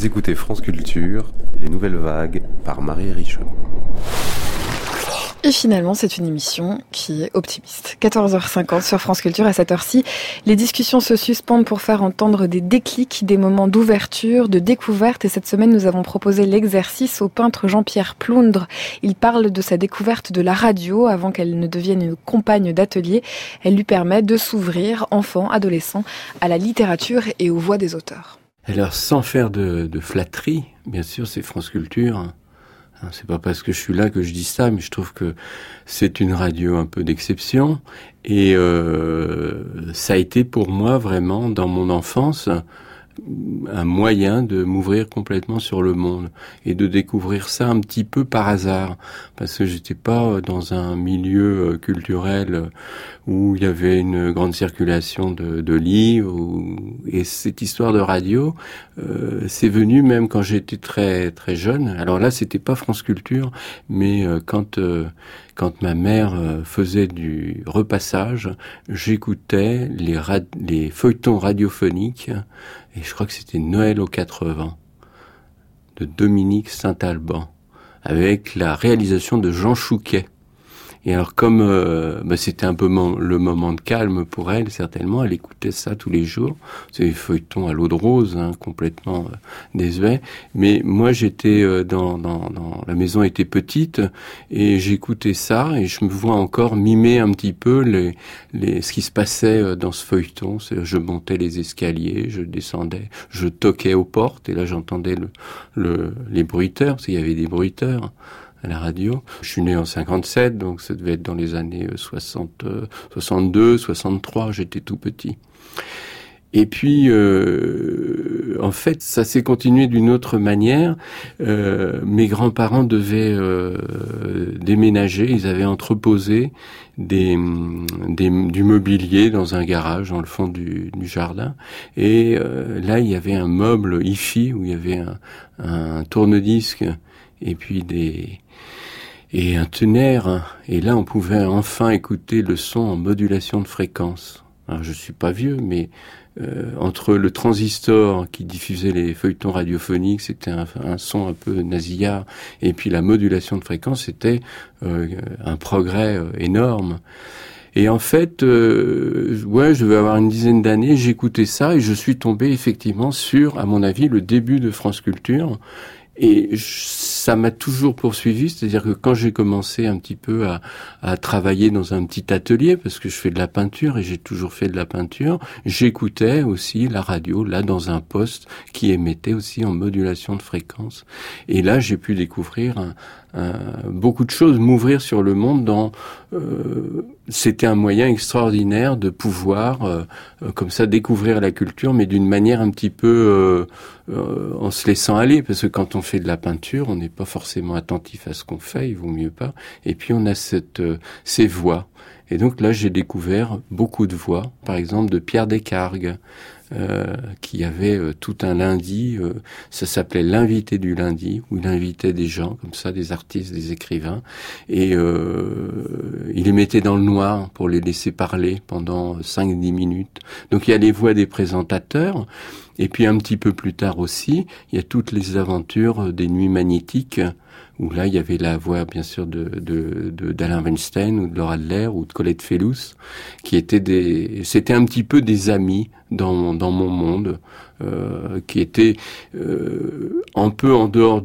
Vous écoutez France Culture, les nouvelles vagues, par Marie Richaud. Et finalement, c'est une émission qui est optimiste. 14h50 sur France Culture. À cette heure-ci, les discussions se suspendent pour faire entendre des déclics, des moments d'ouverture, de découverte. Et cette semaine, nous avons proposé l'exercice au peintre Jean-Pierre Ploundre. Il parle de sa découverte de la radio avant qu'elle ne devienne une compagne d'atelier. Elle lui permet de s'ouvrir, enfant, adolescent, à la littérature et aux voix des auteurs. Alors, sans faire de flatterie, bien sûr, c'est France Culture. C'est pas parce que je suis là que je dis ça, mais je trouve que c'est une radio un peu d'exception. Et ça a été pour moi vraiment, dans mon enfance, un moyen de m'ouvrir complètement sur le monde et de découvrir ça un petit peu par hasard, parce que j'étais pas dans un milieu culturel où il y avait une grande circulation de livres, et cette histoire de radio, c'est venu même quand j'étais très très jeune. Alors là, c'était pas France Culture, mais quand ma mère faisait du repassage, j'écoutais les feuilletons radiophoniques, et je crois que c'était Noël aux 80, de Dominique Saint-Alban, avec la réalisation de Jean Chouquet. Et alors comme c'était un peu le moment de calme pour elle, certainement, elle écoutait ça tous les jours. C'est des feuilletons à l'eau de rose, complètement désuets. Mais moi, j'étais dans la maison était petite et j'écoutais ça et je me vois encore mimer un petit peu ce qui se passait dans ce feuilleton. Je montais les escaliers, je descendais, je toquais aux portes et là j'entendais les bruiteurs, parce qu'il y avait des bruiteurs à la radio. Je suis né en 57, donc ça devait être dans les années 62, 63, j'étais tout petit. Et puis, en fait, ça s'est continué d'une autre manière. Mes grands-parents devaient déménager, ils avaient entreposé du mobilier dans un garage, dans le fond du jardin. Et là, il y avait un meuble hi-fi où il y avait un tourne-disque et puis et un tonnerre, et là on pouvait enfin écouter le son en modulation de fréquence. Alors je suis pas vieux, mais entre le transistor qui diffusait les feuilletons radiophoniques, c'était un son un peu nasillard, et puis la modulation de fréquence, c'était un progrès énorme. Et en fait, je devais avoir une dizaine d'années, j'écoutais ça et je suis tombé effectivement sur, à mon avis, le début de France Culture. Et ça m'a toujours poursuivi, c'est-à-dire que quand j'ai commencé un petit peu à travailler dans un petit atelier, parce que je fais de la peinture et j'ai toujours fait de la peinture, j'écoutais aussi la radio, là dans un poste qui émettait aussi en modulation de fréquence. Et là, j'ai pu découvrir beaucoup de choses, m'ouvrir sur le monde c'était un moyen extraordinaire de pouvoir comme ça découvrir la culture, mais d'une manière un petit peu en se laissant aller, parce que quand on fait de la peinture, on n'est pas forcément attentif à ce qu'on fait, il vaut mieux pas. Et puis on a ces voix. Et donc là, j'ai découvert beaucoup de voix, par exemple de Pierre Descargues, qui avait tout un lundi, ça s'appelait l'invité du lundi, où il invitait des gens comme ça, des artistes, des écrivains, et il les mettait dans le noir pour les laisser parler pendant 5-10 minutes. Donc il y a les voix des présentateurs, et puis un petit peu plus tard aussi, il y a toutes les aventures des nuits magnétiques, où là il y avait la voix bien sûr d'Alain Weinstein ou de Laura Adler ou de Colette Fellous, qui c'était un petit peu des amis dans mon monde, qui étaient un peu en dehors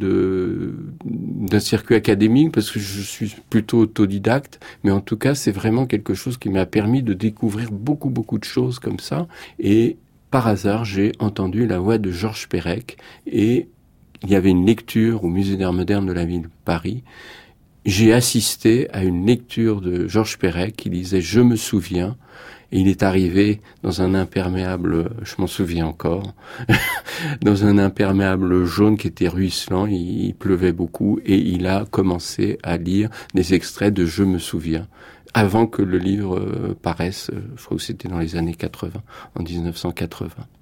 d'un circuit académique, parce que je suis plutôt autodidacte, mais en tout cas c'est vraiment quelque chose qui m'a permis de découvrir beaucoup de choses comme ça. Et par hasard j'ai entendu la voix de Georges Perec, et il y avait une lecture au Musée d'Art Moderne de la ville de Paris. J'ai assisté à une lecture de Georges Perec qui lisait « Je me souviens ». Et il est arrivé dans un imperméable, je m'en souviens encore, dans un imperméable jaune qui était ruisselant, il pleuvait beaucoup, et il a commencé à lire des extraits de « Je me souviens ». Avant que le livre paraisse, je crois que c'était dans les années 80, en 1980.